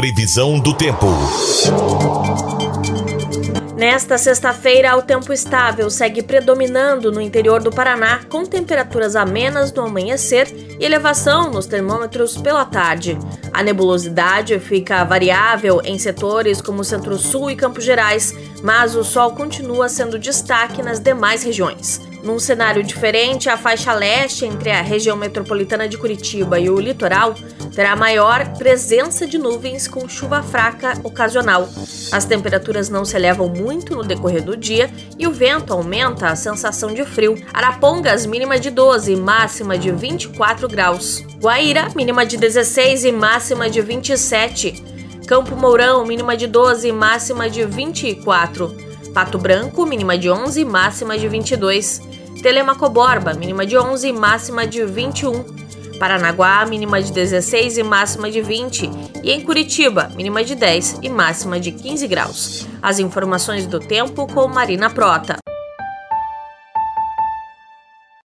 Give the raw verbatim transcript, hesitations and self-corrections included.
Previsão do tempo. Nesta sexta-feira, o tempo estável segue predominando no interior do Paraná, com temperaturas amenas no amanhecer e elevação nos termômetros pela tarde. A nebulosidade fica variável em setores como Centro-Sul e Campos Gerais, mas o sol continua sendo destaque nas demais regiões. Num cenário diferente, a faixa leste entre a região metropolitana de Curitiba e o litoral terá maior presença de nuvens com chuva fraca ocasional. As temperaturas não se elevam muito no decorrer do dia e o vento aumenta a sensação de frio. Arapongas, mínima de doze, máxima de vinte e quatro graus. Guaíra, mínima de dezesseis e máxima de vinte e sete. Campo Mourão, mínima de doze, máxima de vinte e quatro. Pato Branco, mínima de onze, máxima de vinte e dois. Telemaco-Borba, mínima de onze, máxima de vinte e um. Paranaguá, mínima de dezesseis e máxima de vinte. E em Curitiba, mínima de dez e máxima de quinze graus. As informações do tempo com Marina Prota.